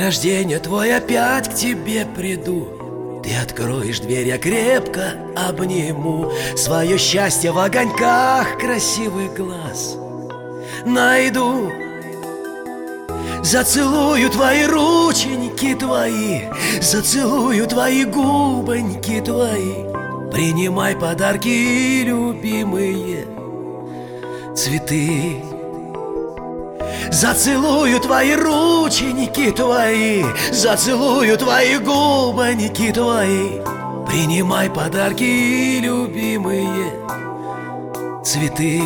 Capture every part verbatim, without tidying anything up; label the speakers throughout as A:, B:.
A: рождения твой, опять к тебе приду. Ты откроешь дверь, я крепко обниму. Свое счастье в огоньках красивых глаз найду. Зацелую твои рученьки твои, зацелую твои губоньки твои. Принимай подарки, любимые цветы. Зацелую твои рученьки твои, зацелую твои губоньки твои. Принимай подарки, любимые цветы.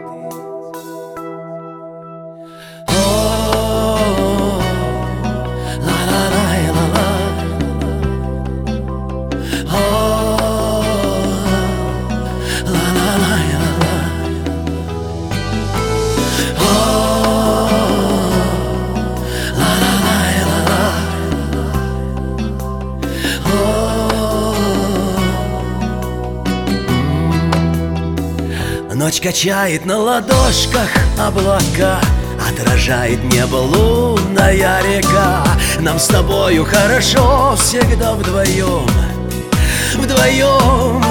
A: Ночь качает на ладошках облака, отражает небо лунная река. Нам с тобою хорошо всегда вдвоем, вдвоем.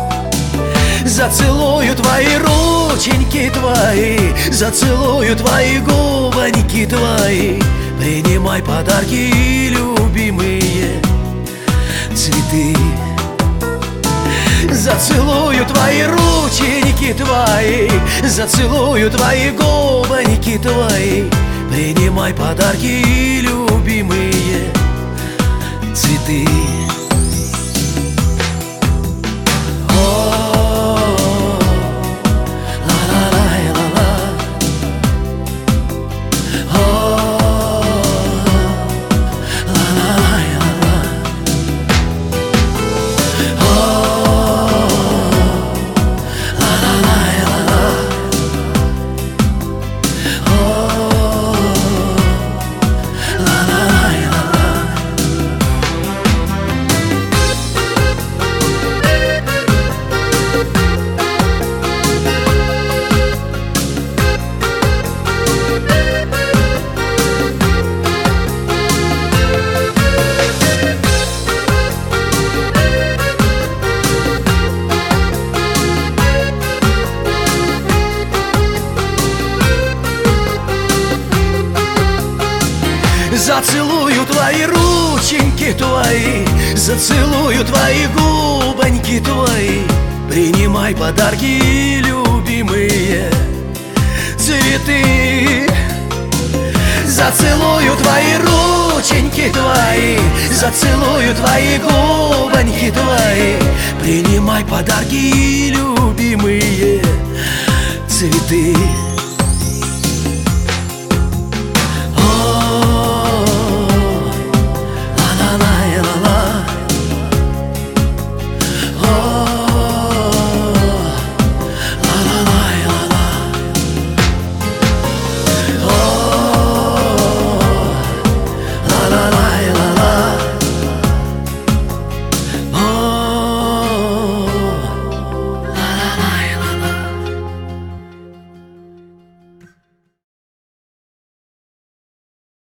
A: Зацелую твои рученьки твои, зацелую твои губоньки твои. Принимай подарки, любимые цветы. Зацелую твои рученьки твои, зацелую твои губоньки твои. Принимай подарки, любимые цветы. Зацелую твои рученьки твои, зацелую твои губоньки твои. Принимай подарки, любимые цветы. Зацелую твои рученьки твои, зацелую твои губоньки твои. Принимай подарки, любимые цветы.